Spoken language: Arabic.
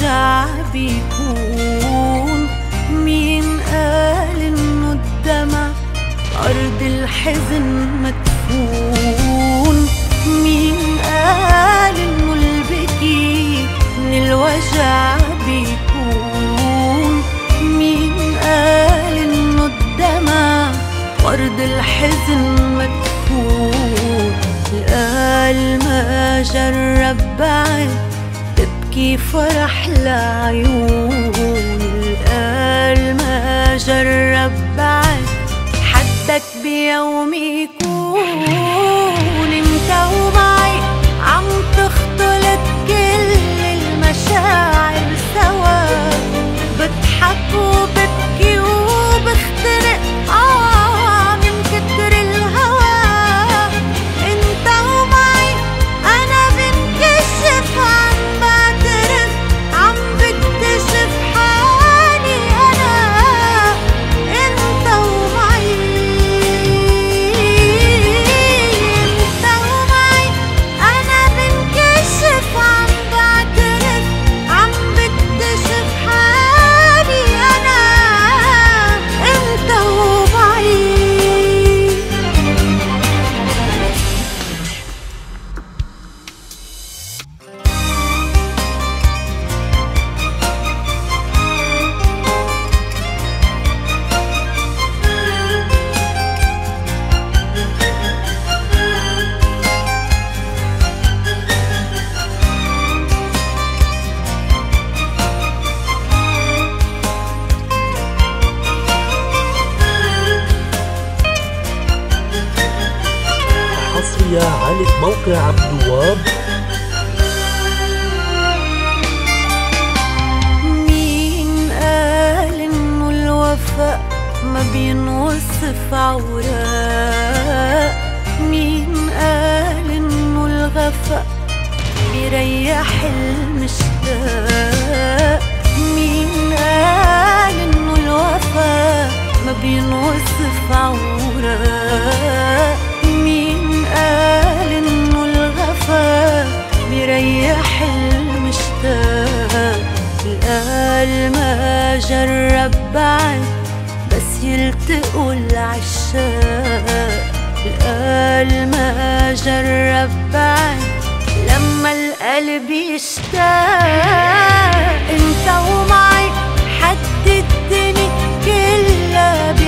الوجع بيكون. مين قال إنه الدمع أرض الحزن مدفون؟ مين قال إنه البكي من الوجع بيكون؟ مين قال إنه الدمع وأرض الحزن مدفون؟ القال ما جرب بعد تبكي فرح لعيون. القال ما جرب بعد حدك بيوم يكون. انت ومعي عم تختلط كل المشاعر سوا، بضحك وببكي وبختنق من كتر الهوى. انت ومعي انا بنكشف، عم بعترف، عم بكتشف حالي انا. انت ومعي، انت ومعي انا بنكشف، عم بعترف، عم بكتشف حالي انا. انت ومعي. حصرية على موقع عبد الوهاب. مين قال إنه الوفاء ما بينوصف عوراق؟ مين قال إنه الغفاء بيريح المشتاق؟ مين قال إنه الوفاء ما بينوصف عوراق؟ مين قال إنه الغفاء بيريح المشتاق؟ القال ما جرب بعد بس يلتقوا العشاق. القال ما جرب بعد لما القلب يشتاق. انت ومعي حد الدنيا كلها